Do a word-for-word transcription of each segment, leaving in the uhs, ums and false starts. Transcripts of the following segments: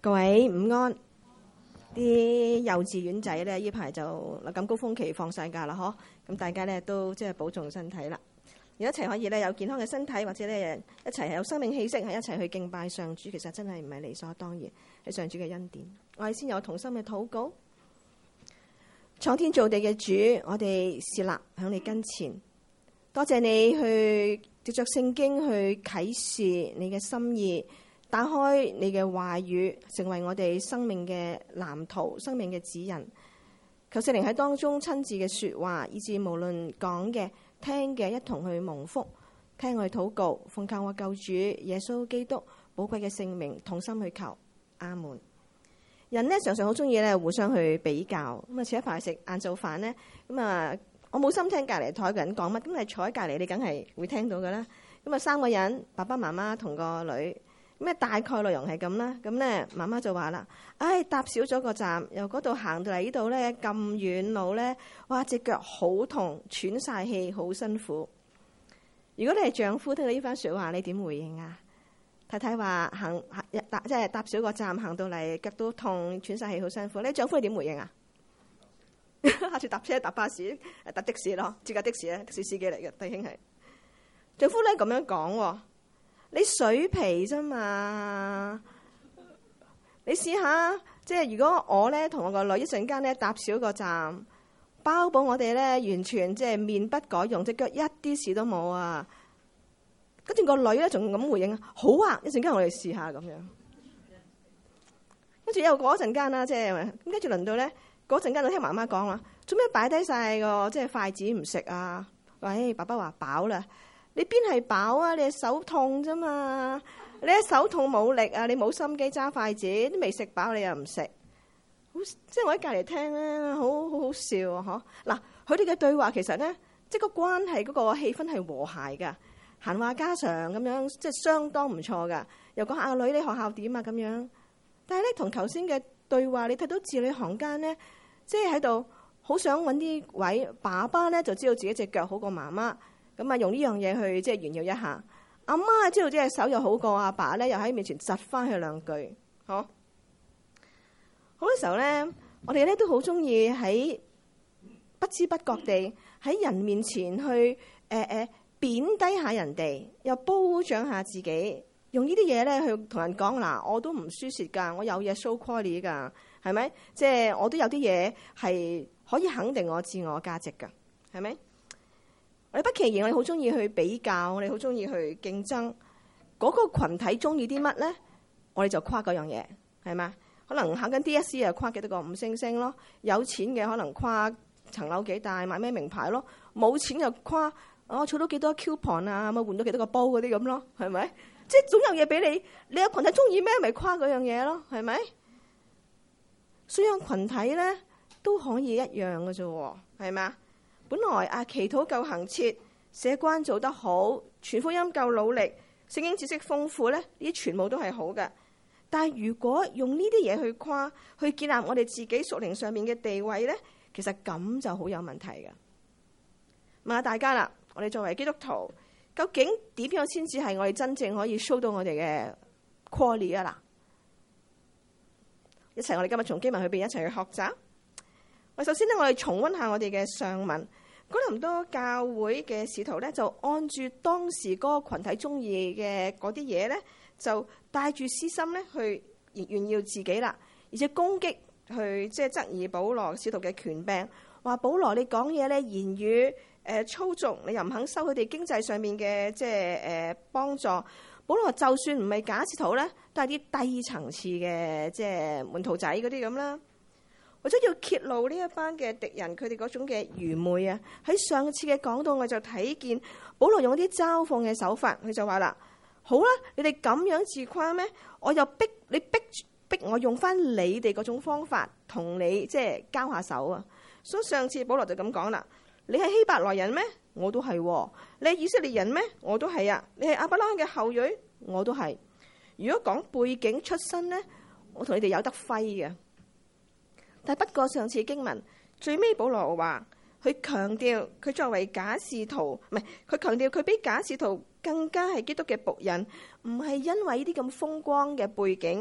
各位午安，啲幼稚園仔咧，呢排就流感高峰期放晒假啦，嗬，咁大家咧都即係保重身體啦。如果一齊可以咧有健康嘅身體，或者咧一齊係有生命氣息，係一齊去敬拜上主，其實真係唔係理所當然，係上主嘅恩典。我哋先有同心嘅禱告。創天造地嘅主，我哋侍立響你跟前，多謝你去藉着聖經去啟示你嘅心意，打開你嘅話語，成為我哋生命嘅藍圖、生命嘅指引。求聖靈喺當中親自嘅說話，以致無論講嘅、聽嘅，一同去蒙福。聽我哋禱告，奉靠我救主耶穌基督寶貴嘅聖名，同心去求。阿門。人呢常常好中意咧互相去比較。咁啊，前一排食晏晝飯呢，咁啊，我冇心聽隔離台嘅人講乜，咁你坐喺隔離，你梗係會聽到噶啦。咁啊，三個人，爸爸媽媽同個女。咩大概內容係咁啦，咁咧媽媽就話啦，唉、哎，搭少咗個站，由嗰度行到嚟呢度咧咁遠路咧，哇，隻腳好痛，喘晒氣，好辛苦。如果你係丈夫聽到呢番説話，你點回應啊？太太話行行搭即係搭少個站，行到嚟腳都痛，喘晒氣，好辛苦。你丈夫你點回應啊？下次搭車搭巴士搭的士咯，自駕的士咧，的士司機嚟嘅弟兄係丈夫咧咁樣講喎。你水皮啫嘛？你試下，即係如果我咧同我個女一陣間咧搭少個站，包保我哋咧完全即係面不改容，隻腳一啲事都冇啊！跟住個女咧仲咁回應啊，好啊！一陣間我哋試下咁樣。跟住又過一陣間啦，即係咁跟住輪到咧嗰陣間，我聽媽媽講話，做咩擺低晒個即係筷子唔食啊？喂，爸爸話飽啦。你邊係飽啊？你係手痛啫嘛！你係手痛冇力啊！你冇心機揸筷子，都未食飽，你又唔食，好即係我喺隔離聽咧，好好好笑啊！嗬嗱，佢哋嘅對話其實咧，即係個關係嗰個氣氛係和諧㗎，閒話家常咁樣，即係相當唔錯㗎。又講下阿女你學校點啊咁樣，但係咧同頭先嘅對話，你睇到字裏行間咧，即係喺度好想揾啲位，爸爸咧就知道自己隻腳好過媽媽。咁啊，用呢樣嘢去即係炫耀一下。阿媽知道自己手又好過阿爸咧，又喺面前窒翻佢兩句，嗬。好多時候咧，我哋咧都好中意喺不知不覺地喺人面前去誒誒貶低下人哋，又褒獎下自己，用呢啲嘢咧去同人講嗱，我都唔輸蝕㗎，我有嘢 show quality 㗎，係咪？即係我都有啲嘢係可以肯定我自我價值㗎，係咪？我哋不其然，我哋好中意去比較，我哋好中意去競爭。嗰個群體中意啲乜咧？我哋就誇嗰樣嘢，係嘛？可能考緊 D S E 啊，誇幾多個五星星咯。有錢嘅可能誇層樓幾大，買咩名牌咯。冇錢就誇我儲到幾多 coupon 啊，咪換到幾多個煲嗰啲咁咯，係咪？即係總有嘢俾你。你有群體中意咩，咪誇嗰樣嘢咯，係咪？所有群體咧都可以一樣嘅啫，係嘛？本來啊，祈禱夠行切，社關做得好，傳福音夠努力，聖經知識豐富咧，呢啲全部都係好嘅。但係如果用呢啲嘢去誇，去建立我哋自己屬靈上面嘅地位咧，其實咁就好有問題嘅。問下大家啦，我哋作為基督徒，究竟點樣先至係我哋真正可以 show 到我哋嘅 quality 啊？嗱，一齊我哋今日從經文去邊一齊去學習。我首先咧，我哋重溫下我哋嘅上文。哥林多教會嘅使徒咧，就按住當時嗰個羣體中意嘅嗰啲嘢咧，就帶住私心咧去炫耀自己啦，而且攻擊去即係質疑保羅使徒嘅權柄，話保羅你講嘢咧言語誒粗俗，你又唔肯收佢哋經濟上面嘅即係誒幫助。保羅就算唔係假使徒咧，都係啲低層次嘅即係門徒仔嗰啲咁啦。或者要揭露呢一班嘅敵人，佢哋嗰種嘅愚昧啊！喺上次嘅講道，我就睇見保羅用一啲嘲諷嘅手法，佢就話啦：好啦，你哋咁樣自誇咩？我又逼你逼逼我用翻你哋嗰種方法同你即係交下手啊！所以上次保羅就咁講啦：你係希伯來人咩？我都係。你係以色列人咩？我都係啊！你係亞伯拉罕嘅後裔，我都係。如果講背景出身咧，我同你哋有得揮嘅。但不過上次經文最尾保羅話，佢強調佢作為假使徒，唔係佢強調佢比假使徒更加係基督嘅僕人，唔係因為呢啲咁風光嘅背景，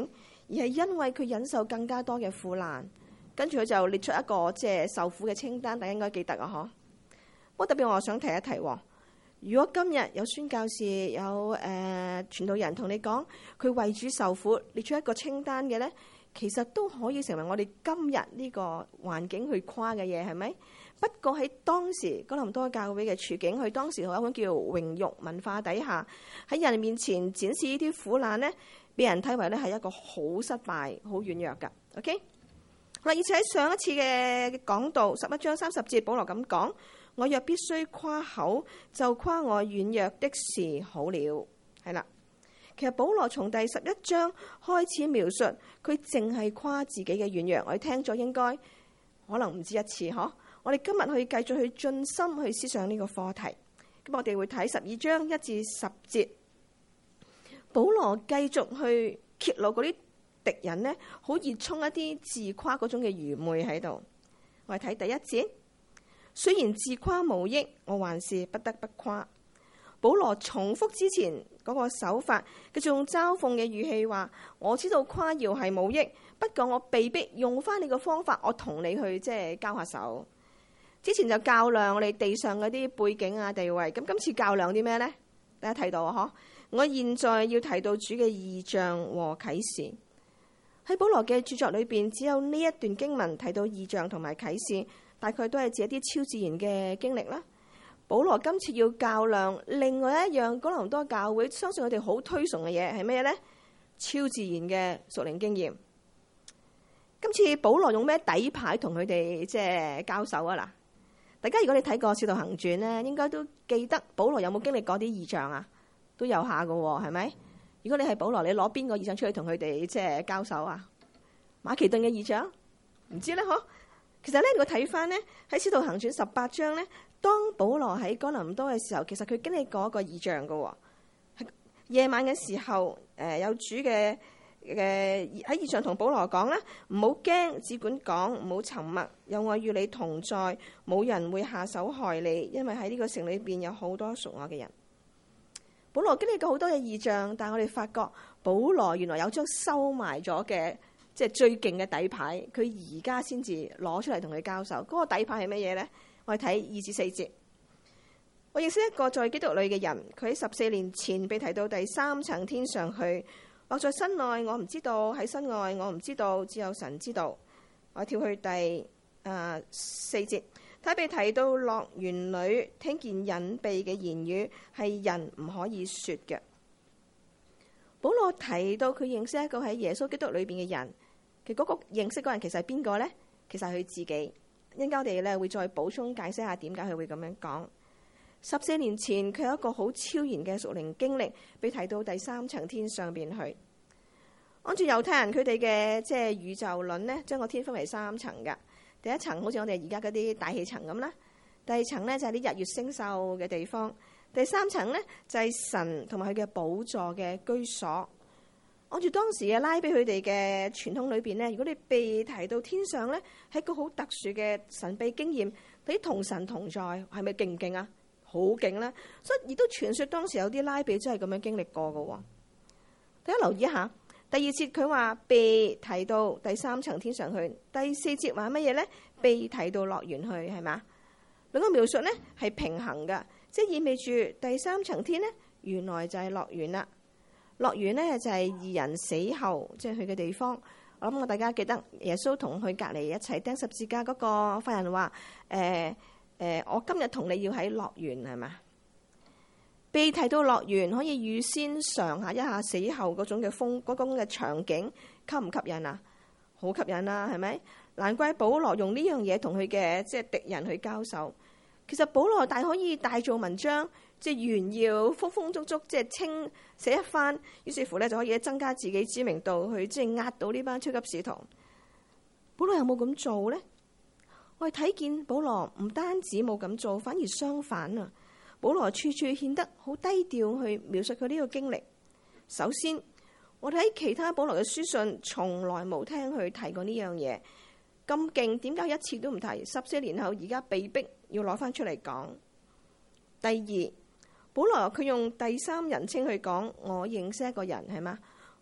而係因為佢忍受更加多嘅苦難。跟住佢就列出一個即係受苦嘅清單，大家應該記得啊！嗬。不過特別我想提一提，如果今日有宣教士有誒、呃、傳道人同你講佢為主受苦，列出一個清單嘅咧，其實都可以成為我哋今日呢個環境去誇嘅嘢，係咪？不過喺當時哥林多教會嘅處境，佢當時有一種叫榮辱文化底下，喺人面前展示呢啲苦難咧，俾人睇為咧係一個好失敗、好軟弱噶。OK， 嗱，而且喺上一次嘅講道十一章三十節，保羅咁講。我若必須誇口，就誇我軟弱的事好了。係啦，其實保羅從第十一章開始描述，佢淨係誇自己嘅軟弱。我哋聽咗應該可能唔止一次，嗬。我哋今日去繼續去盡心去思想呢個課題。咁我哋會睇十二章一至十節，保羅繼續去揭露嗰啲敵人呢，好熱衷一啲自誇嗰種嘅愚昧喺度。我哋睇第一節。雖然自誇無益，我還是不得不誇。保羅重複之前嗰個手法，佢仲用嘲諷嘅語氣話：我知道誇耀係冇益，不過我被逼用翻你個方法，我同你去即係交下手。之前就較量我哋地上嗰啲背景啊地位，咁今次較量啲咩呢？大家睇到啊，嗬！我現在要提到主嘅異象和啟示。喺保羅嘅著作裏邊，只有呢一段經文提到異象同埋啟示。大概都係指一啲超自然嘅經歷啦。保羅今次要較量另外一樣哥林多教會相信佢哋好推崇嘅嘢係咩呢？超自然嘅屬靈經驗。今次保羅用咩底牌同佢哋即係交手啊？嗱，大家如果你睇過《使徒行傳》咧，應該都記得保羅有冇經歷過啲異象啊？都有下㗎喎，係咪？如果你係保羅，你攞邊個異象出去同佢哋即係交手啊？馬其頓嘅異象？唔知咧，嗬？其實咧，我睇翻咧喺《使徒行傳》十八章咧，當保羅喺哥林多嘅時候，其實佢經歷過一個異象嘅。夜晚嘅時候，誒有主嘅誒喺異象同保羅講啦，唔好驚，只管講，唔好沉默，有我與你同在，冇人會下手害你，因為喺呢個城裏邊有好多屬我嘅人。保羅經歷過好多嘅異象，但係我哋發覺保羅原來有張收埋咗嘅。即係最勁嘅底牌，佢而家先至攞出嚟同佢交手。嗰、那個底牌係乜嘢呢？我哋睇二至四節。我認識一個在基督裏嘅人，佢喺十四年前被提到第三層天上去，或在身內我唔知道，喺身外我唔知道，只有神知道。我跳去第誒、呃、四節，他被提到樂園裏，聽見隱秘嘅言語，係人唔可以說嘅。保羅提到佢認識一個喺耶穌基督裏邊嘅人。其實嗰個認識嗰人其實係邊個呢？其實係佢自己。應該我哋咧會再補充解釋下點解佢會咁樣講。十四年前佢有一個好超然嘅屬靈經歷，被提到第三層天上邊去。按住猶太人佢哋嘅即係宇宙論呢，將個天分為三層噶。第一層好似我哋而家嗰啲大氣層咁啦，第二層呢就係啲日月星宿嘅地方，第三層呢就係神同埋佢嘅寶座嘅居所。按住當時嘅拉比佢哋嘅傳統裏邊咧，如果你被提到天上咧，係一個好特殊嘅神秘經驗，你同神同在，係咪勁唔勁啊？好勁啦！所以亦都傳說當時有啲拉比真係咁樣經歷過嘅。大家留意一下，第二節佢話被提到第三層天上去，第四節話乜嘢咧？被提到樂園去，係嘛？兩個描述咧係平衡嘅，即係意味住第三層天咧，原來就係樂園啦。樂園呢就係義人死後即係去嘅地方。我諗我大家記得耶穌同佢隔離一齊釘十字架嗰個犯人話：誒誒，我今日同你要喺樂園係嘛？被提到樂園可以預先嘗下一下死後嗰種嘅風嗰種嘅場景，吸唔吸引啊？好吸引啦，係咪？難怪保羅用呢樣嘢同佢嘅即係敵人去交手。其實保羅大可以大做文章。即係炫耀、豐豐足足，即係清寫一番，於是乎咧就可以增加自己知名度，去即係壓倒呢班超級使徒。保羅有冇咁做呢？我哋睇見保羅唔單止冇咁做，反而相反啊！保羅處處顯得好低調去描述佢呢個經歷。首先，我哋喺其他保羅嘅書信從來冇聽佢提過呢樣嘢。咁勁，點解一次都唔提？十四年後而家被逼要攞翻出嚟講。第二，保羅佢用第三人稱去講，我認識一個人係嘛？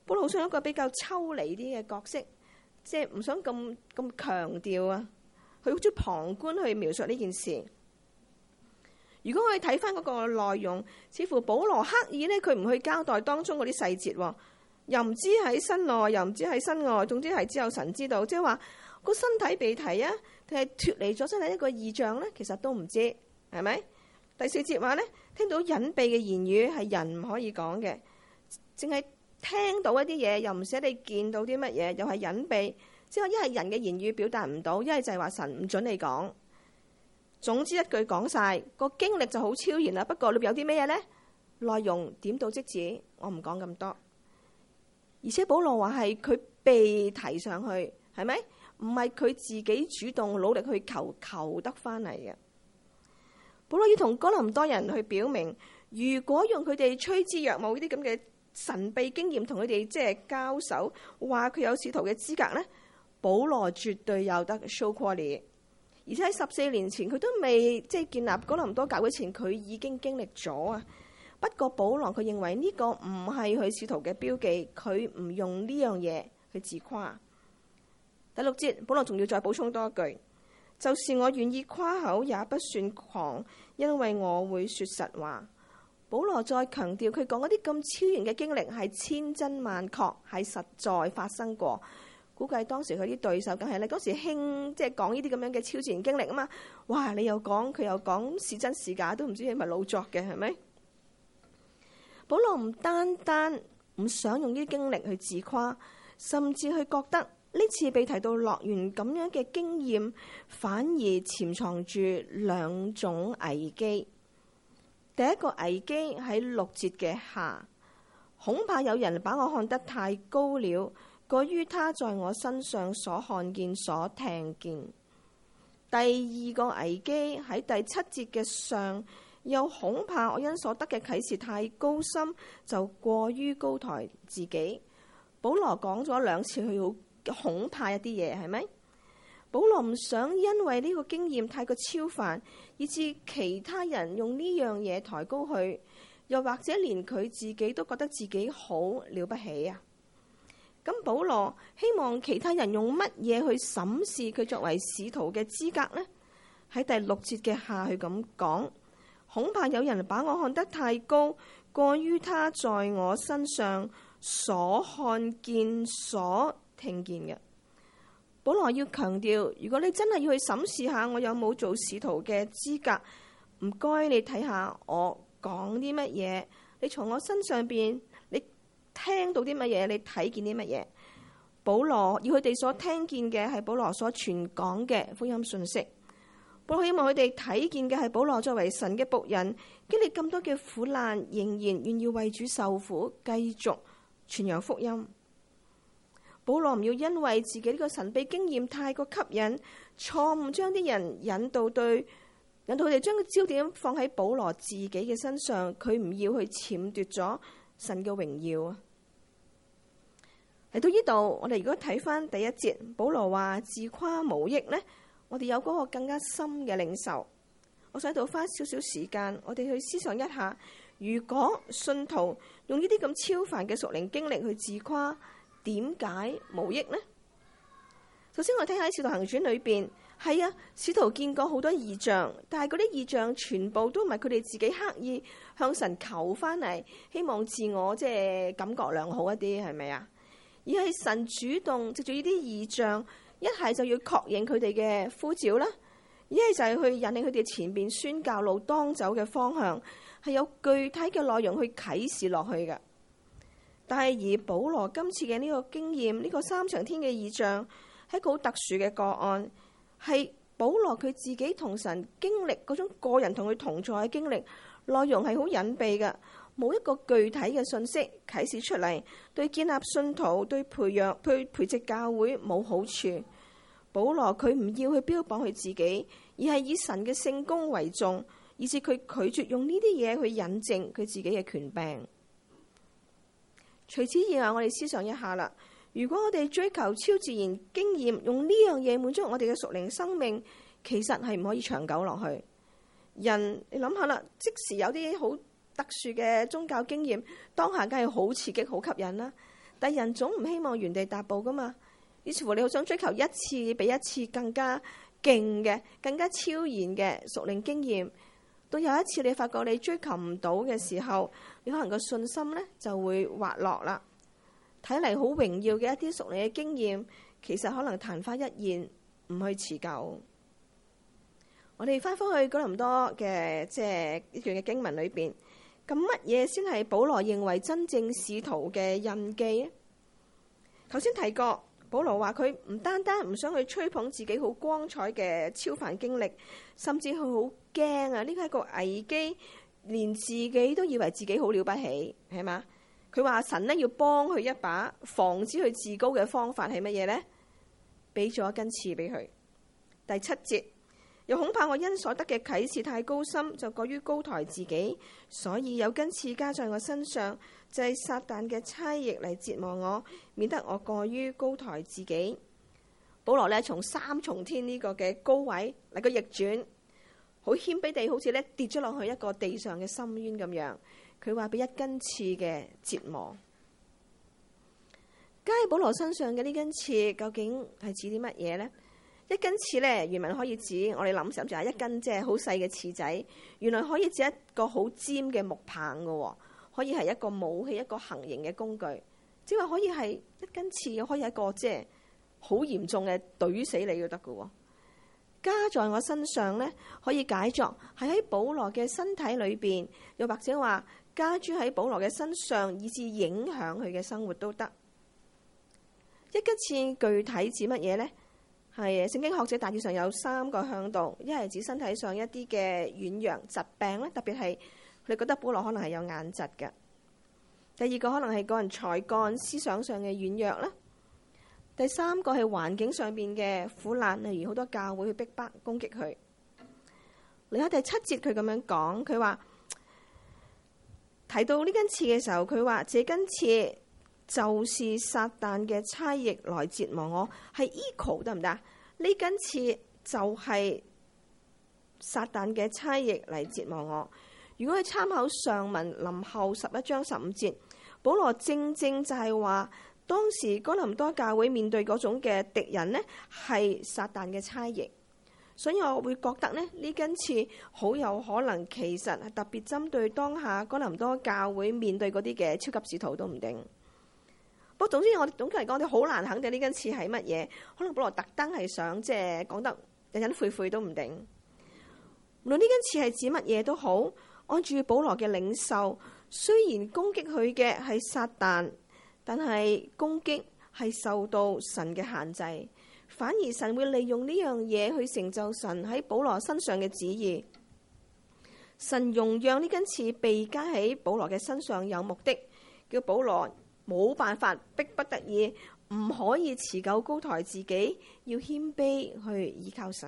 保羅好想一個比較抽離啲嘅角色，即係唔想咁咁強調啊。佢好似旁觀去描述呢件事。如果我哋睇翻嗰個內容，似乎保羅刻意咧，佢唔去交代當中嗰啲細節，又唔知喺身內，又唔知喺身外，總之係只有神知道。即係話個身體被提啊，定係脫離咗身體一個異象咧，其實都唔知，係咪？第四節話咧，聽到隱秘嘅言語係人唔可以講嘅，淨係聽到一啲嘢，又唔寫你見到啲乜嘢，又係隱秘。即係話一係人嘅言語表達唔到，一係就係話神唔准你講。總之一句講晒，個經歷就好超然啦。不過裏邊有啲咩嘢呢？內容點到即止，我唔講咁多。而且保羅話係佢被提上去，係咪？唔係佢自己主動努力去求求得翻嚟嘅。保羅要同哥林多人去表明，如果用佢哋趨之若鶩呢啲咁嘅神秘經驗同佢哋即係交手，話佢有使徒嘅資格呢，保羅絕對有得 show quality。而且喺十四年前佢都未即係建立哥林多教會前，佢已經經歷咗啊。不過保羅佢認為呢個唔係佢使徒嘅標記，佢唔用呢樣嘢去自誇。第六節保羅仲要再補充多一句，就是我願意誇口也不算狂，因為我會說實話。保羅再強調佢講嗰啲咁超然嘅經歷係千真萬確，係實在發生過。估計當時佢啲對手梗係咧，當時興即係講呢啲咁樣嘅超自然經歷啊嘛。哇！你又講佢又講是真是假，都唔知係咪老作嘅，係咪？保羅唔單單唔想用呢啲經歷去自誇，甚至佢覺得呢次被提到樂園咁樣嘅經驗，反而潛藏住兩種危機。第一個危機喺六節嘅下，恐怕有人把我看得太高了，過於他在我身上所看見所聽見。第二個危機喺第七節嘅上，又恐怕我因所得嘅啟示太高深，就過於高抬自己。保羅講咗兩次，佢好恐怕一啲嘢，係咪？保羅唔想因為呢個經驗太過超凡，以致其他人用呢樣嘢抬高佢，又或者連佢自己都覺得自己好了不起啊！咁保羅希望其他人用乜嘢去審視佢作為使徒嘅資格呢？喺第六節嘅下去咁講，恐怕有人把我看得太高，過於他在我身上所看見所聽見嘅。保羅要強調，如果你真係要去審視下我有冇做使徒嘅資格，唔該你睇下我講啲乜嘢，你從我身上邊你聽到啲乜嘢，你睇見啲乜嘢。保羅要佢哋所聽見嘅係保羅所傳講嘅福音信息。保羅希望佢哋睇見嘅係保羅作為神嘅僕人，經歷咁多嘅苦難，仍然願意為主受苦，繼續傳揚福音。保羅唔要因為自己呢個神秘經驗太過吸引，錯誤將啲人引導對引導佢哋將個焦點放喺保羅自己嘅身上，佢唔要去僭奪咗神嘅榮耀啊！嚟到呢度，我哋如果睇翻第一節，保羅話自誇無益呢，我哋有嗰個更加深嘅領受。我想喺度花少少時間，我哋去思想一下，如果信徒用呢啲咁超凡嘅屬靈經歷去自誇，點解無益呢？首先我睇下喺《使徒行傳》裏邊，係啊，使徒見過好多異象，但係嗰啲異象全部都唔係佢哋自己刻意向神求翻嚟，希望自我即係感覺良好一啲，係咪啊？而係神主動藉住呢啲異象，一係就要確認佢哋嘅呼召啦，一係就係去引領佢哋前邊宣教路當走嘅方向，係有具體嘅內容去啟示落去嘅。但係以保羅今次嘅呢個經驗，呢、這個三長天嘅異象係一個好特殊嘅個案，係保羅佢自己同神經歷嗰種個人同佢同在嘅經歷，內容係好隱蔽嘅，冇一個具體嘅信息啟示出嚟，對建立信徒、對培養、對培植教會冇好處。保羅佢唔要去標榜佢自己，而係以神嘅聖工為重，以致佢拒絕用呢啲嘢去引證佢自己嘅權柄。除此以外，我哋思想一下啦。如果我哋追求超自然經驗，用呢樣嘢滿足我哋嘅屬靈生命，其實係唔可以長久落去。人，你諗下啦，即時有啲好特殊嘅宗教經驗，當下梗係好刺激、好吸引啦。 但人總唔希望原地踏步噶嘛，於是乎你好想追求一次比一次更加勁嘅、更加超然嘅屬靈經驗。到有一次你發覺你追求唔到嘅時候，你可能個信心咧就會滑落啦。睇嚟好榮耀嘅一啲屬靈嘅經驗，其實可能曇花一現，唔去持久。我哋翻返去哥林多嘅即係呢段嘅經文裏邊，咁乜嘢先係保羅認為真正使徒嘅印記咧？頭先提過，保羅話佢唔單單唔想去吹捧自己好光彩嘅超凡經歷，甚至佢好驚啊！呢個係一個危機，連自己都以為自己好了不起，係嘛？佢話神呢要幫佢一把，防止佢自高嘅方法係乜嘢呢？俾咗一根刺俾佢。第七節，又恐怕我因所得嘅啟示太高深，就過於高抬自己，所以有根刺加在我身上，就係撒旦嘅差役嚟折磨我，免得我過於高抬自己。保羅呢從三重天呢個嘅高位嚟個逆轉，好謙卑地好似咧跌咗落去一個地上嘅深淵咁樣。佢話俾一根刺嘅折磨，加喺保羅身上嘅呢根刺究竟係指啲乜嘢呢？一根刺呢，原文可以指我哋諗諗就係一根即係好細嘅刺仔，原來可以指一個好尖嘅木棒嘅，可以係一個武器、一個行刑嘅工具，即係話可以係一根刺，又可以係一個即係好嚴重嘅懟死你都得嘅。加在我身上呢，可以解作係喺保羅嘅身體裏邊，又或者話加諸喺保羅嘅身上，以致影響佢嘅生活都得。一根刺具體指乜嘢呢？係聖經學者大致上有三個向度，一係指身體上一啲嘅軟弱疾病咧，特別係佢哋覺得保羅可能係有眼疾嘅。第二個可能係個人才幹、思想上嘅軟弱啦。第三個係環境上邊嘅苦難，例如好多教會去逼迫攻擊佢。嚟喺第七節佢咁樣講，佢話提到呢根刺嘅時候，佢話這根刺就是撒旦嘅差役來折磨我，係 equal 得唔得？呢根刺就係撒旦嘅差役嚟折磨我。如果係參考上文林後十一章十五節，保羅正正就係話，當時哥林多教會面對嗰種嘅敵人呢，係撒旦嘅差役，所以我會覺得呢呢根刺好有可能其實係特別針對當下哥林多教會面對嗰啲嘅超級使徒都唔定。不過總之我哋總結嚟講，我哋好難肯定呢根刺係乜嘢，可能保羅特登係想即係講得隱隱晦晦都唔定。無論呢根刺係指乜嘢都好，按住保羅嘅領受，雖然攻擊佢嘅係撒旦，但係攻擊係受到神嘅限制，反而神會利用呢樣嘢去成就神喺保羅身上嘅旨意。神容讓呢根刺被加喺保羅嘅身上有目的，叫保羅冇辦法，逼不得已，唔可以持久高抬自己，要謙卑去依靠神。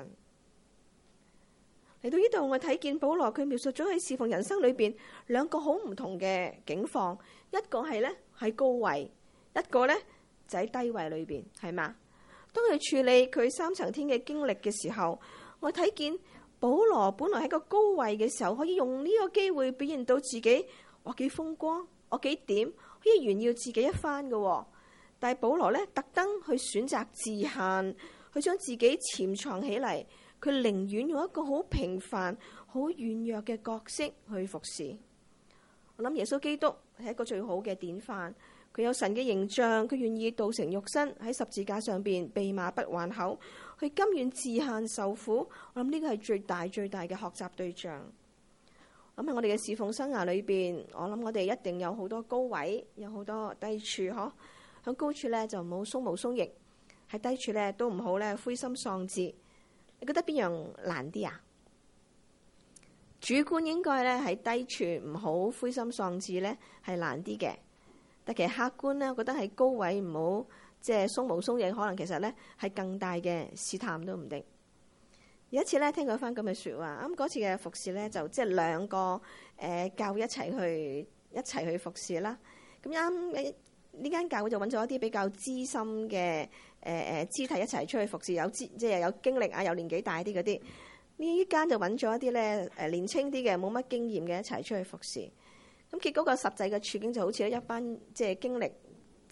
嚟到呢度，我睇見保羅佢描述咗喺侍奉人生裏邊兩個好唔同嘅境況，一個係咧喺高位，一個咧就喺低位裏邊，係嘛？當佢處理佢三層天嘅經歷嘅時候，我睇見保羅本來喺個高位嘅時候，可以用呢個機會表現到自己，我幾風光，我幾點，可以炫耀自己一番嘅。但係保羅咧特登去選擇自限，去將自己潛藏起嚟。佢寧願用一個好平凡、好軟弱嘅角色去服侍。我諗耶穌基督係一個最好嘅典範。佢有神嘅形象，佢願意道成肉身喺十字架上邊被罵不還口，佢甘願自限受苦。我諗呢個係最大最大嘅學習對象。咁喺我哋嘅侍奉生涯裏邊，我諗我哋一定有好多高位，有好多低處。嗬，喺高處咧就唔好鬆毛鬆翼，喺低處咧都唔好咧灰心喪志。你覺得邊樣難啲啊？主觀應該咧喺低處唔好灰心喪志咧係難啲嘅，但其實客觀咧，我覺得係高位唔好即係鬆毛鬆翼，可能其實咧係更大嘅試探都唔定。有一次咧聽過翻咁嘅説話，咁嗰次嘅服侍咧就即係兩個誒、呃、教會一齊去一齊去服侍啦。咁啱呢間教會就揾咗一啲比較資深嘅。誒誒，肢體一齊出去服侍，有資即係有經歷啊，有年紀大啲嗰啲。呢間就揾咗一啲咧誒年青啲嘅，冇乜經驗嘅一齊出去服侍。咁結果個實際嘅處境就好似一班即係經歷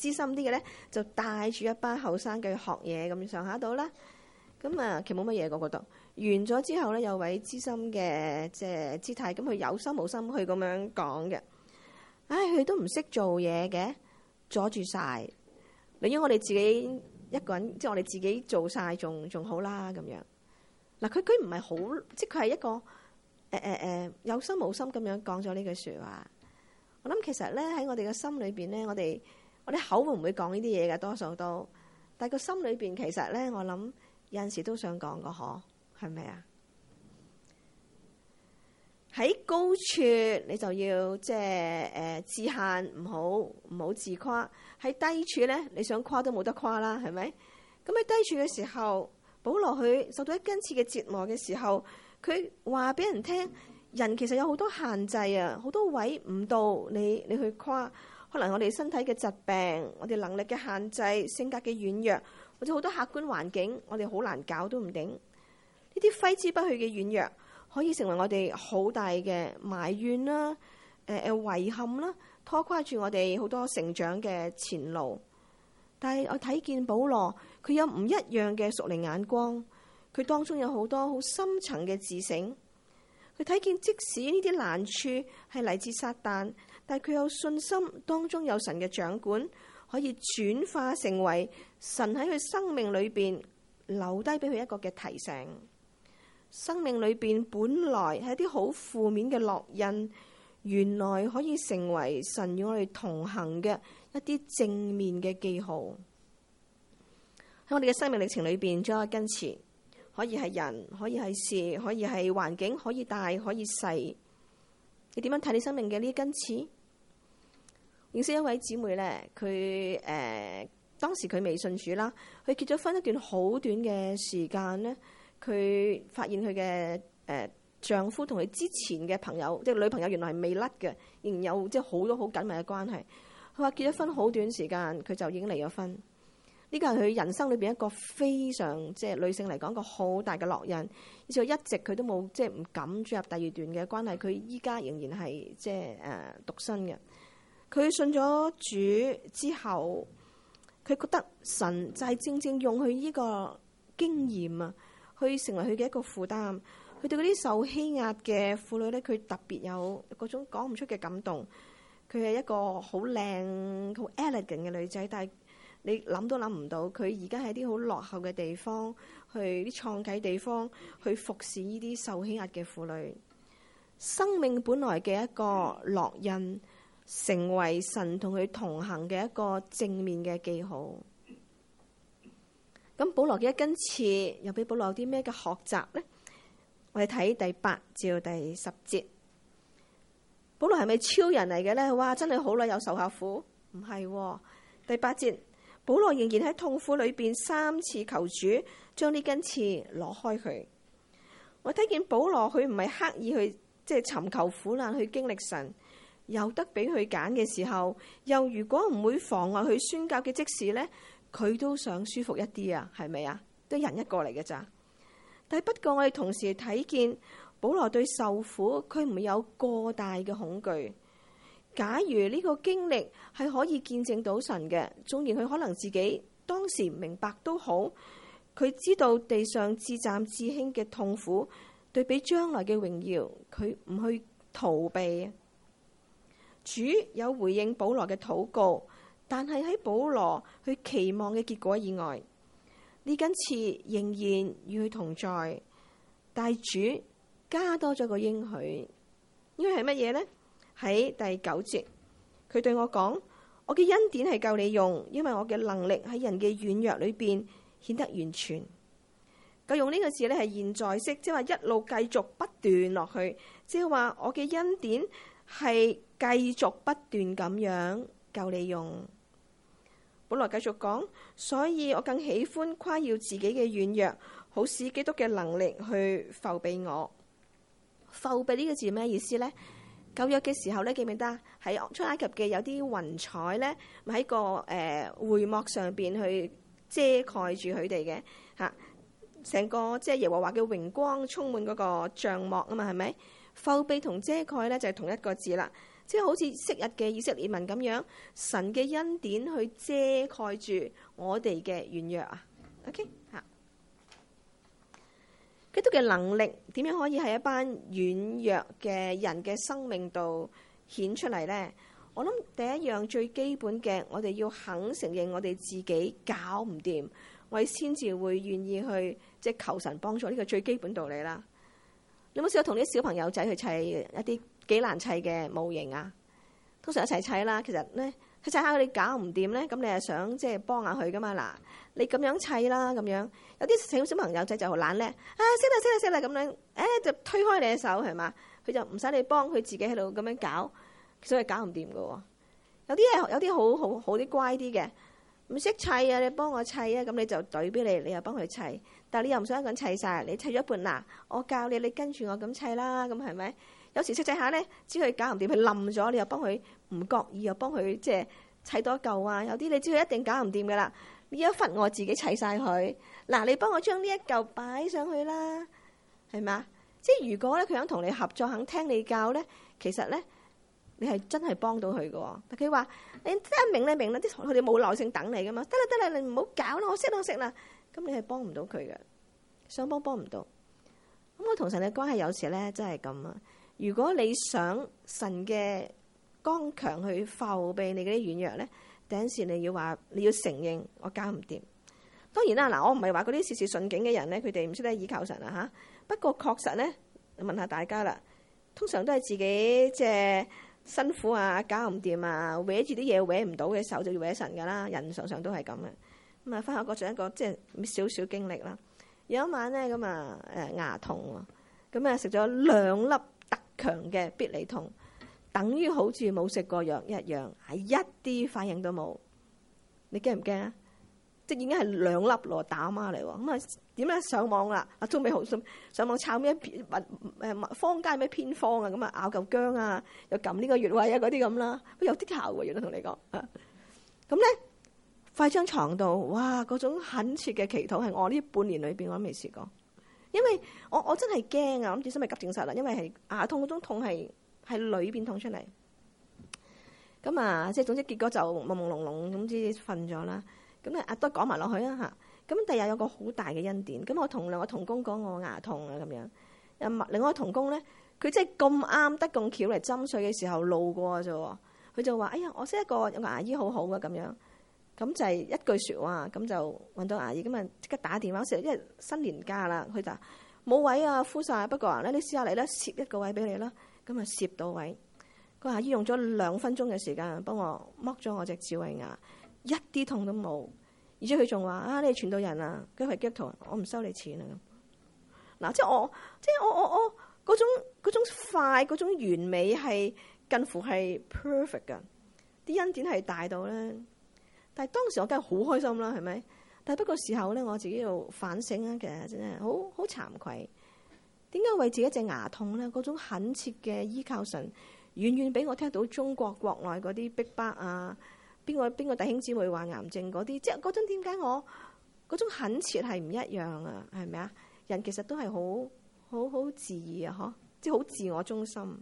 資深啲嘅咧，就帶住一班後生嘅學嘢咁上下到啦。咁啊，其實冇乜嘢，我覺得完咗之後咧，有位資深嘅即係姿態，咁佢有心冇心去咁樣講嘅。唉，佢都唔識做嘢嘅，阻住晒。寧願我哋自己一個人，即係我哋自己做晒，仲仲好啦咁樣。嗱，佢佢唔係好，即係佢係一個誒誒誒有心冇心咁樣講咗呢句説話。我諗其實咧喺我哋嘅心裏邊咧，我哋我哋口會唔會講呢啲嘢嘅？多數都，但係個心裏邊其實咧，我諗有陣時都想講個嗬，係咪啊？喺高處你就要即係誒自限，唔好唔好自誇。喺低處咧，你想誇都冇得誇啦，係咪？咁喺低處嘅時候，保羅佢受到一根刺嘅折磨嘅時候，佢話俾人聽。人其實有好多限制啊，好多位唔到你你去誇，可能我哋身體嘅疾病，我哋能力嘅限制，性格嘅軟弱，或者好多客觀環境，我哋好難搞都唔定。呢啲揮之不去嘅軟弱，可以成為我哋好大嘅埋怨啦、誒誒遺憾啦，拖垮住我哋好多成長嘅前路。但係我睇見保羅，佢有唔一樣嘅屬靈眼光，佢當中有好多好深層嘅自省。佢睇見，即使呢啲難處係嚟自撒旦，但係佢有信心，當中有神嘅掌管，可以轉化成為神喺佢生命裏邊留低俾佢一個嘅提醒。生命裏邊本來係一啲好負面嘅烙印，原來可以成為神與我哋同行嘅一啲正面嘅記號。喺我哋嘅生命歷程裏邊，將一根刺。可以係人，可以係事，可以係環境，可以大，可以細。你點樣睇你生命嘅呢根刺？認識一位姊妹咧，佢誒、呃、當時佢未信主啦，佢結咗婚一段好短嘅時間咧，佢發現佢嘅誒丈夫同佢之前嘅朋友，即係女朋友，原來係未甩嘅，仍然有即係好多好緊密嘅關係。佢話結咗婚好短時間，佢就已經離咗婚。呢個係佢人生裏邊一個非常即係女性嚟講一個好大嘅烙印，而且一直佢都冇即係唔敢進入第二段嘅關係。佢依家仍然係即係誒獨身嘅。佢信咗主之後，佢覺得神就係正正用佢呢個經驗啊，去成為佢嘅一個負擔。佢對嗰啲受欺壓嘅婦女咧，佢特別有嗰種講唔出嘅感動。佢係一個好靚、好 elegant 嘅女仔，但係你諗都諗唔到，佢而家喺啲好落後嘅地方，去啲創啟地方，去服侍呢啲受欺壓嘅婦女。生命本來嘅一個烙印，成為神同佢同行嘅一個正面嘅記號。咁保羅嘅一根刺，又俾保羅有啲咩嘅學習呢？我哋睇第八至到第十節。保羅係咪超人嚟嘅呢？哇，真係好啦，有受下苦？唔係喎。第八節。保羅仍然喺痛苦裏邊三次求主將呢根刺攞開佢。我睇見保羅佢唔係刻意去即係尋求苦難去經歷神，有得俾佢揀嘅時候，又如果唔會妨礙佢宣教嘅職事呢，佢都想舒服一啲啊，係咪啊？都人一個嚟嘅咋？但係不過我哋同時睇見保羅對受苦佢唔會有過大嘅恐懼。假如呢個經歷係可以見證到神嘅，縱然佢可能自己當時唔明白都好，佢知道地上至暫至輕嘅痛苦對比將來嘅榮耀，佢唔去逃避。主有回應保羅嘅禱告，但係喺保羅去期望嘅結果以外，呢根刺仍然與佢同在。但係主加多咗個應許，應許係乜嘢呢？喺第九節，佢對我講：我嘅恩典係夠你用，因為我嘅能力喺人嘅軟弱裏邊顯得完全。夠用呢個字咧係現在式，即係話一路繼續不斷落去，即係話我嘅恩典係繼續不斷咁樣夠你用。保羅繼續講，所以我更喜歡誇耀自己嘅軟弱，好使基督嘅能力去覆庇我。覆庇呢個字咩意思呢？舊約嘅時候咧，記唔記得喺出埃及嘅有啲雲彩咧，喺個誒、呃、會幕上邊去遮蓋住佢哋嘅嚇，成個即係耶和華嘅榮光充滿嗰個帳幕啊嘛，係咪？覆庇同遮蓋咧就係同一個字啦， 即係好似昔日嘅以色列民咁樣，神嘅恩典去遮蓋住我哋嘅軟弱啊。OK 吓，基督嘅能力點樣可以喺一班軟弱嘅人嘅生命度顯出嚟呢？我諗第一樣最基本嘅，我哋要肯承認我哋自己搞唔掂，我哋先至會願意去即係求神幫助，呢個最基本道理啦。你有冇試過同啲小朋友仔去砌一啲幾難砌嘅模型啊？通常一齊砌啦，其實咧砌砌下佢哋搞唔掂咧，咁你係想即係幫下佢噶嘛？嗱，你咁樣砌啦，咁樣有啲小小朋友仔就好懶叻，啊識啦識啦識啦咁樣，誒就推開你嘅手係嘛，佢就唔使你幫，佢自己喺度咁樣搞。所以搞唔掂㗎喎，有啲係有啲好好好啲乖啲嘅，唔識砌啊，你幫我砌啊，咁你就懟俾你，你又幫佢砌，但係你又唔想一個人砌晒，你砌咗一半嗱，我教你，你跟住我咁砌啦，咁係咪？有時砌砌下咧，知佢搞唔掂，佢冧咗，你又幫佢唔覺意又幫佢即係砌多嚿啊，有啲你知佢一定搞唔掂㗎啦，呢一忽我自己砌晒佢，嗱你幫我將呢一嚿擺上去啦，係嘛？即係如果咧佢肯同你合作，肯聽你教咧，其實咧。你係真係幫到佢㗎，但佢話你真係明你明啦，啲佢哋冇耐性等你噶嘛，得啦得啦，你唔好搞啦，我識啦我識啦，咁你係幫唔到佢嘅，想幫幫唔到。咁我同神嘅關係有時咧真係咁啊！如果你想神嘅剛強去覆庇你嗰啲軟弱咧，第一時你要話你要承認我搞唔掂。當然啦，嗱我唔係話嗰啲事事順境嘅人咧，佢哋唔識得依靠神啊吓。不過確實咧，問下大家啦，通常都係自己即係。辛苦啊，搞唔掂啊，搲住啲嘢搲唔到嘅時候就要搲神噶啦，人常常都係咁嘅。咁啊，翻學過咗一個即係少少經歷啦。有一晚咧咁啊，誒牙痛喎，咁啊食咗兩粒特強嘅必理痛，等於好似冇食過藥一樣，係一啲反應都冇。你驚唔驚啊？即係已經係兩粒咯，打孖嚟喎。咁啊點咧上網啦？啊都未好上上網抄咩偏誒坊間咩偏方啊？咁啊咬嚿薑啊，又撳呢個穴位啊嗰啲咁啦，有啲效喎。原來同你講啊，咁咧瞓張床度，哇！嗰種懇切嘅祈禱係我呢半年裏邊我都未試過，因為我我真係驚啊！諗住先咪急症室啦，因為係牙痛嗰種痛係係裏邊痛出嚟。咁啊，即係總之結果就朦朦朧朧咁之瞓咗啦。咁啊，都講埋落去啊嚇。咁第日有個好大嘅恩典。咁我同兩個同工講我牙痛啊咁樣。又另外一個同工咧，佢即係咁啱得咁巧嚟斟水嘅時候路過啫喎。佢就話：哎呀，我識一個有個牙醫好好嘅咁樣。咁就係一句説話，咁就揾到牙醫。咁啊，即刻打電話成，因為新年假啦，佢就冇位啊，敷晒。不過啊，咧你試下嚟啦，攝一個位俾你啦。咁啊，攝到位。個牙醫用咗兩分鐘嘅時間幫我剝咗我隻智慧牙。一啲痛都冇，而且佢仲話：啊，你係傳道人啊，佢係基督徒，我唔收你錢啊咁。嗱，即係我，即係我，我，我嗰種嗰種快，嗰種完美係近乎係 perfect 噶，啲恩典係大到咧。但係當時我梗係好開心啦，係咪？但係不過時候咧，我自己要反省啊，其實真係好好慚愧。點解為自己一隻牙痛咧？嗰種懇切嘅依靠神，遠遠比我聽到中國國內嗰啲逼迫啊！邊個邊個弟兄姊妹患癌症嗰啲，即係嗰種點解我嗰種懇切係唔一樣啊？係咪啊？人其實都係好好好自義啊，嗬，即係好自我中心。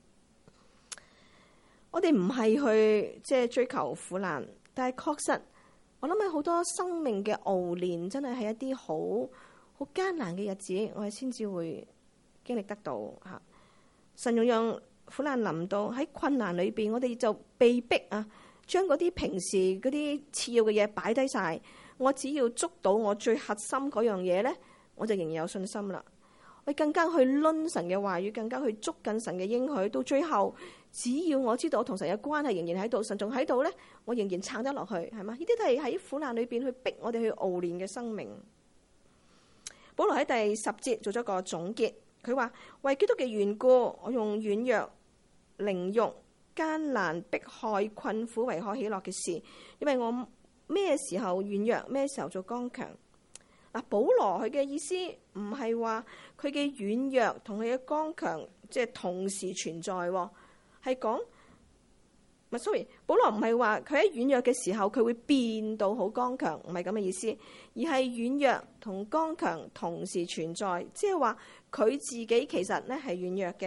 我哋唔係去即係追求苦難，但係確實我諗起好多生命嘅熬練，真係係一啲好好艱難嘅日子，我哋先至會經歷得到嚇。神用讓苦難臨到喺困難裏邊，我哋就被逼啊！將嗰啲平時嗰啲次要嘅嘢擺低晒，我只要捉到我最核心嗰樣嘢咧，我就仍然有信心啦。我更加去攆神嘅話語，更加去捉緊神嘅應許。到最後，只要我知道我同神嘅關係仍然喺度，神仲喺度咧，我仍然撐得落去，係嘛？呢啲都係喺苦難裏邊去逼我哋去熬練嘅生命。保羅喺第十節做咗個總結，佢話：為基督嘅緣故，我用軟弱、凌辱、艱難、迫害、困苦為可喜樂嘅事，因為我咩時候軟弱，咩時候做剛強。嗱，保羅佢嘅意思唔係話佢嘅軟弱同佢嘅剛強即係同時存在，係講唔係 sorry， 保羅唔係話佢喺軟弱嘅時候佢會變到好剛強，唔係咁嘅意思，而係軟弱同剛強同時存在，即係話佢自己其實咧係軟弱嘅。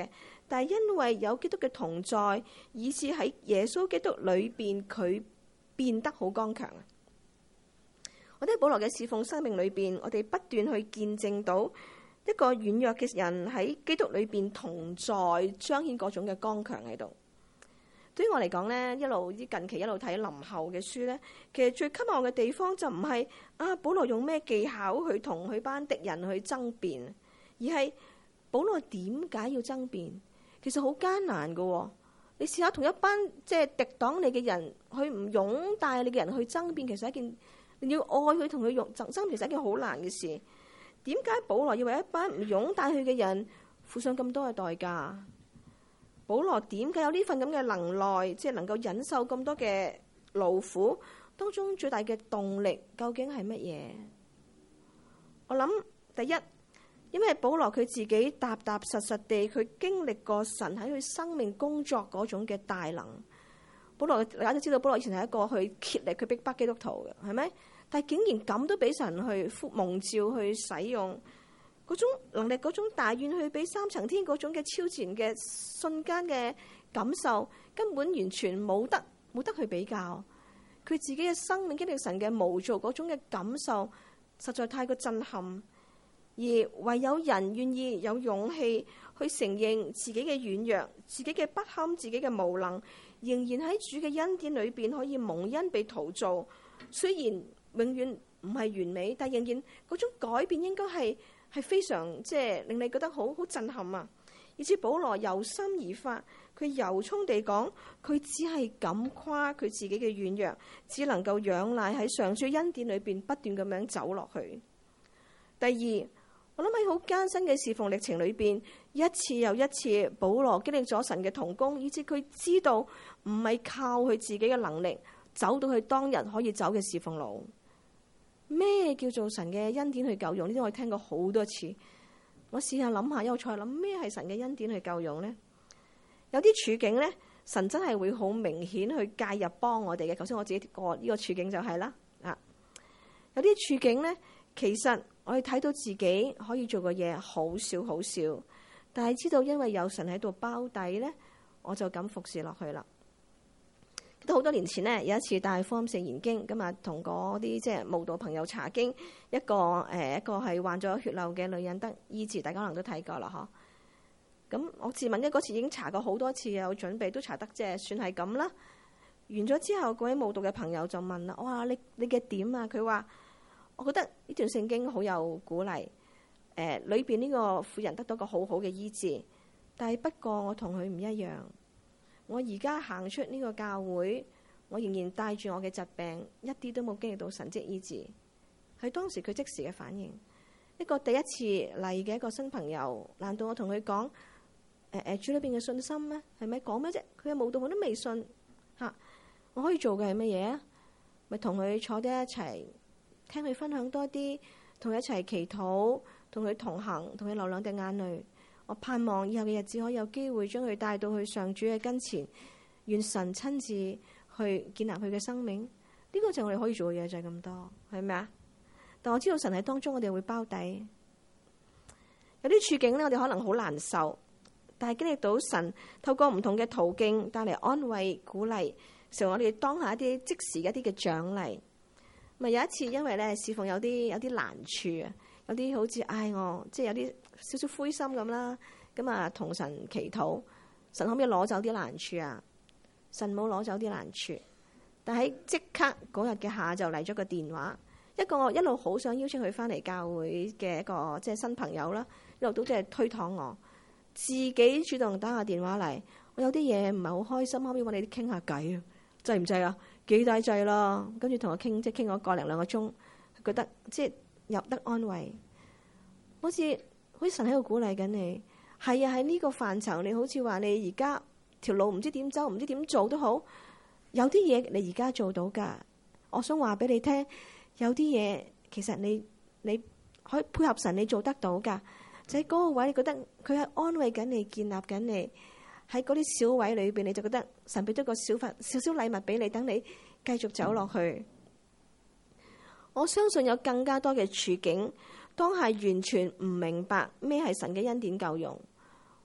但係因為有基督嘅同在，以致喺耶穌基督裏邊佢變得好剛強啊！我哋喺保羅嘅侍奉生命裏邊，我哋不斷去見證到一個軟弱嘅人喺基督裏邊同在，彰顯嗰種嘅剛強喺度。對於我嚟講呢，一路啲近期一路睇林後嘅書呢，其實最吸引我嘅地方就唔係啊保羅用咩技巧去同佢班敵人去爭辯，而係保羅點解要爭辯？其實好艱難噶。你試下同一班即係敵擋你嘅人，去唔擁戴你嘅人去爭辯，其實係一件你要愛佢同佢用爭爭，其實係一件好難嘅事。點解保羅要為一班唔擁戴佢嘅人付上咁多嘅代價？保羅點解有呢份咁嘅能耐，即係能夠忍受咁多嘅勞苦？當中最大嘅動力究竟係乜嘢？我諗第一，因為保羅佢自己踏踏實實地，佢經歷過神喺佢生命工作嗰種嘅大能。保羅大家都知道，保羅以前係一個去竭力去逼迫基督徒嘅，係咪？但係竟然咁都俾神去蒙召去使用。嗰種能力，嗰種大願去俾三層天嗰種嘅超前嘅瞬間嘅感受，根本完全冇得冇得去比較。佢自己嘅生命經歷神嘅無造嗰種嘅感受，實在太過震撼。而唯有人願意有勇氣去承認自己嘅軟弱、自己嘅不堪、自己嘅無能，仍然喺主嘅恩典裏邊可以蒙恩被陶造。雖然永遠唔係完美，但仍然嗰種改變應該係。係非常即係令你覺得好好震撼啊！以至保羅由心而發，佢由衷地講，佢只係敢誇佢自己嘅軟弱，只能夠仰賴喺上主恩典裏邊不斷咁樣走落去。第二，我諗喺好艱辛嘅侍奉歷程裏邊，一次又一次，保羅經歷咗神嘅同工，以至佢知道唔係靠佢自己嘅能力走到佢當日可以走嘅侍奉路。咩叫做神嘅恩典去夠用？呢啲我聽過好多次。我試下諗下，又再諗咩係神嘅恩典去夠用呢？有啲處境呢，神真係會好明顯去介入幫我哋嘅。頭先我自己個呢個處境就係啦。啊，有啲處境呢，其實我哋睇到自己可以做嘅嘢好少好少，但係知道因為有神喺度包底呢，我就咁服侍落去啦。都好多年前呢，有一次帶福音社研經，咁啊同嗰啲即係慕道朋友查經，一個誒一個係患咗血漏嘅女人得醫治，大家可能都睇過啦嗬。咁我自問咧，嗰次已經查過好多次，有準備都查得即係算係咁啦。完咗之後，嗰位慕道嘅朋友就問啦：哇，你你嘅點啊？佢話：我覺得呢段聖經好有鼓勵，誒裏邊呢個婦人得到個好好嘅醫治，但係不過我同佢唔一樣。我而家行出呢個教會，我仍然帶住我嘅疾病，一啲都冇經歷到神蹟醫治。喺當時佢即時嘅反應，一個第一次嚟嘅一個新朋友，難道我同佢講誒誒主裏邊嘅信心咩？係咪講咩啫？佢嘅慕道我都未信吓、啊，我可以做嘅係乜嘢啊？咪同佢坐低一齊，聽佢分享多啲，同佢一齊祈禱，同佢同行，同佢流兩滴眼淚。我盼望以後嘅日子可以有機會將佢帶到去上主嘅跟前，願神親自去建立佢嘅生命。呢、這個就係我哋可以做嘅嘢，就係咁多，係咪啊？但我知道神喺當中，我哋會包底。有啲處境呢，我哋可能好難受，但係經歷到神透過唔同嘅途徑帶嚟安慰、鼓勵，成為我哋當下一啲即時一啲嘅獎勵。咪有一次，因為咧侍奉有啲有啲難處啊。有啲好似唉我即係有啲少少灰心咁啦，咁啊同神祈禱，神可唔可以攞走啲難處啊？神冇攞走啲難處，但係即刻嗰日嘅下晝嚟咗個電話，一個我一路好想邀請佢翻嚟教會嘅一個即係新朋友啦，一路都即係推搪我，自己主動打下電話嚟，我有啲嘢唔係好開心，可唔可以揾你傾下偈啊？制唔制啊？幾大制咯，跟住同我傾，即係傾咗個零兩個鐘，覺得即係入得安慰，好似好似神喺度鼓勵緊你。係啊，喺呢個範疇，你好似話你而家條路唔知點走，唔知點做都好，有啲嘢你而家做到噶。我想話俾你聽，有啲嘢其實你你可以配合神，你做得到噶。就喺嗰個位，你覺得佢係安慰緊你，建立緊你。喺嗰啲小位裏邊，你就覺得神俾咗個小份少少禮物俾你，等你繼續走落去。我相信有更加多嘅處境，當係完全唔明白咩係神嘅恩典夠用，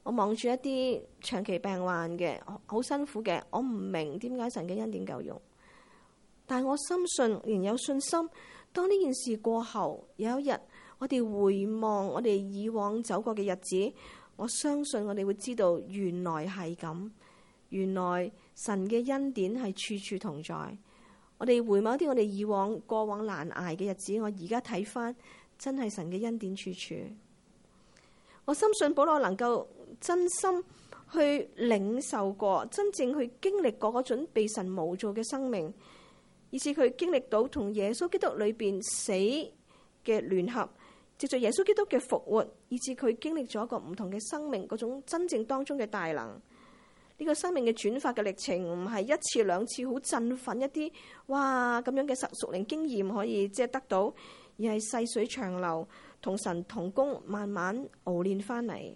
我望住一啲長期病患嘅，好辛苦嘅，我唔明點解神嘅恩典夠用。但係我深信，仍有信心。當呢件事過後，有一日我哋回望我哋以往走過嘅日子，我相信我哋會知道原來係咁，原來神嘅恩典係處處同在。我哋回望一啲我哋以往過往難捱嘅日子，我而家睇返，真係神嘅恩典處處。我深信保羅能夠真心去領受過，真正去經歷過嗰種被神模造嘅生命，以至佢經歷到同耶穌基督裏邊死嘅聯合，藉着耶穌基督嘅復活，以至佢經歷咗一個唔同嘅生命，嗰種真正當中嘅大能。呢、這個生命嘅轉化嘅歷程，唔係一次兩次好振奮一啲，哇咁樣嘅屬屬靈經驗可以即係得到，而係細水長流，同神同工，慢慢熬練翻嚟。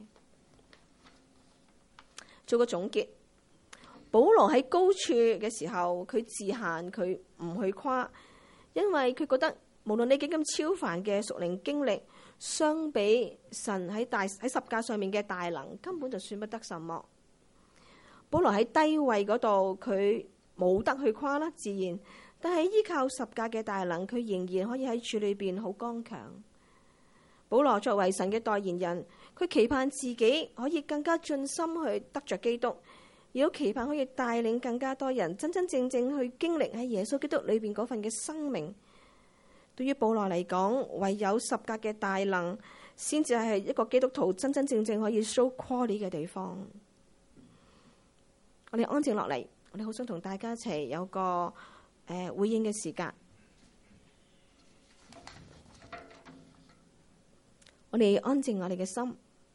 做個總結，保羅喺高處嘅時候，佢自限，佢唔去誇，因為佢覺得無論你幾咁超凡嘅屬靈經歷，相比神喺大喺十架上面嘅大能，根本就算不得什麼。保羅喺低位嗰度，佢冇得去誇啦，自然，但係依靠十架嘅大能，佢仍然可以喺主裏邊好剛強。保羅作為神嘅代言人，佢期盼自己可以更加盡心去得着基督，亦都期盼可以帶領更加多人真真正正去經歷喺耶穌基督裏邊嗰份嘅生命。對於保羅嚟講，唯有十架嘅大能，先至係一個基督徒真真正正可以 show quality 嘅地方。我哋安靜落嚟，我哋好想同大家一齊有個誒、呃、回應嘅時間。我哋安靜我哋嘅心，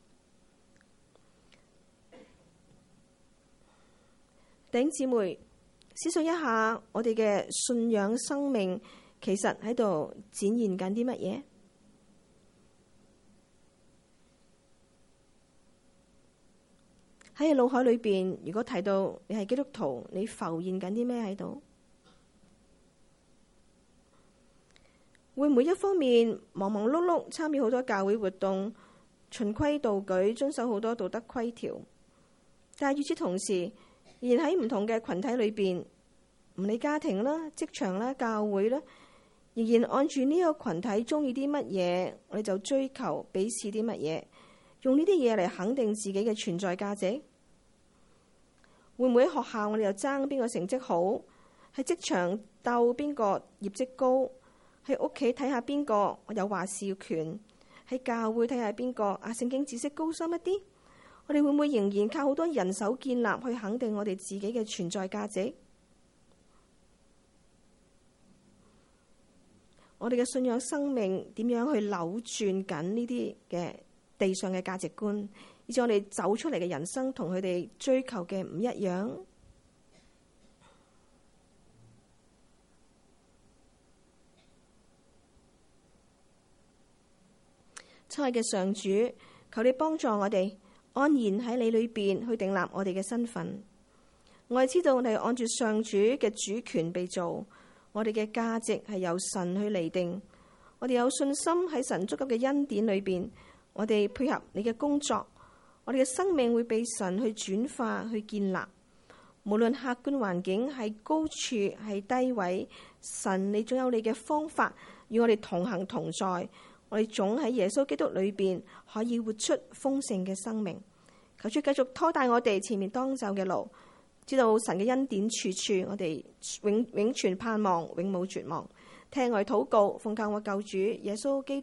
弟兄姊妹，思想一下我哋嘅信仰生命，其實喺度展現緊啲乜嘢？喺你腦海裏邊，如果提到你係基督徒，你浮現緊啲咩喺度？會唔會一方面忙忙碌碌參與好多教會活動，循規蹈矩，遵守好多道德規條，但係與此同時，仍然喺唔同嘅群體裏邊，唔理家庭啦、職場啦、教會啦，仍然按住呢個群體中意啲乜嘢，我哋就追求鄙視啲乜嘢，用呢啲嘢嚟肯定自己嘅存在價值。會唔會喺學校我哋又爭邊個成績好，喺職場鬥邊個業績高，喺屋企睇下邊個有話事權，喺教會睇下邊個啊聖經知識高深一啲。我哋會唔會仍然靠好多人手建立去肯定我哋自己嘅存在價值？我哋嘅信仰生命點樣去扭轉緊呢啲嘅地上嘅價值觀，以至我哋走出嚟嘅人生同佢哋追求嘅唔一樣？親愛嘅上主，求你幫助我哋安然喺你裏邊去訂立我哋嘅身份。我哋知道我哋按住上主嘅主權被造，我哋嘅價值係由神去釐定。我哋有信心喺神足夠嘅恩典裏邊，我哋配合你嘅工作，我哋嘅生命會被神去轉化去建立。無論客觀環境係高處係低位，神你總有你嘅方法與我哋同行同在。我哋總喺耶穌基督裏邊可以活出豐盛嘅生命。求主繼續拖帶我哋前面當走嘅路，知道神嘅恩典處處，我哋永永存盼望，永冇絕望。聽我哋禱告，奉靠我救主耶穌基督